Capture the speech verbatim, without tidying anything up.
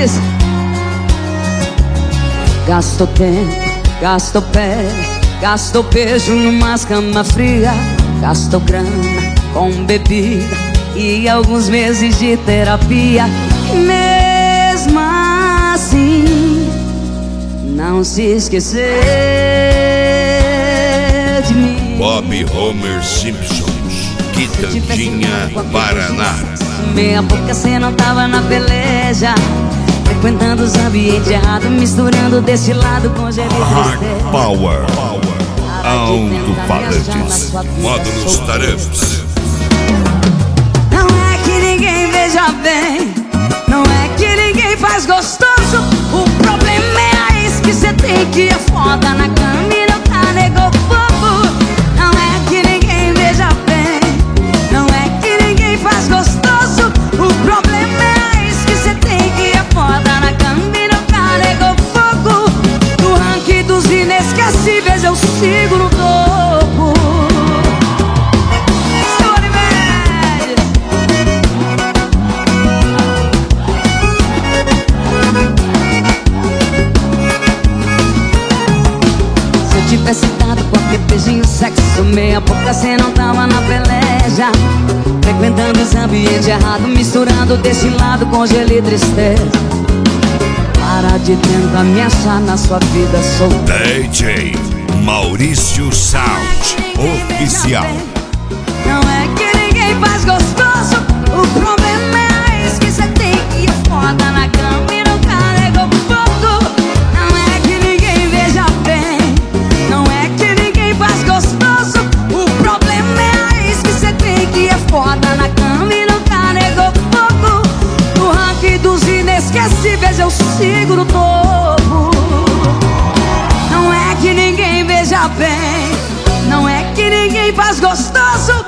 Mendes. Gasto tempo, gasto pele, gasto beijo numas cama fria, gasto grana com bebida e alguns meses de terapia. Mesmo assim, não se esquecer de mim. Bob Homer Simpsons, Quitandinha, Paraná. Meia boca cê não tava na peleja, frequentando os ambientes errados, misturando desse lado com gelo e Hard tristeza. Power, alto-falantes, módulos Taramps. Não é que ninguém veja bem, não é que ninguém faz gostoso. O problema é a ex que cê tem, que é foda na cama e nunca negou bobo. Não é que ninguém veja bem, não é que ninguém faz gostoso. O problema é a ex que cê tem, que é foda na cama e nunca negou fogo. No ranking dos inesquecíveis eu sigo no topo. Se eu tivesse dado qualquer beijinho, sexo, meia boca cê não tava na peleja, frequentando os ambientes errados, misturando desse lado com gelo e tristeza. Para de tentar me achar na sua vida, sou D J Maurício Sound Oficial. Não é que ninguém faz gostoso. O problema é a ex que cê tem, que é foda na cama e nunca negou fogo. Não é que ninguém veja bem, não é que ninguém faz gostoso. O problema é a ex que cê tem, que é foda na cama e nunca negou fogo. No ranking dos inesquecíveis eu sigo no topo. Não é que ninguém veja bem, não é que ninguém faz gostoso.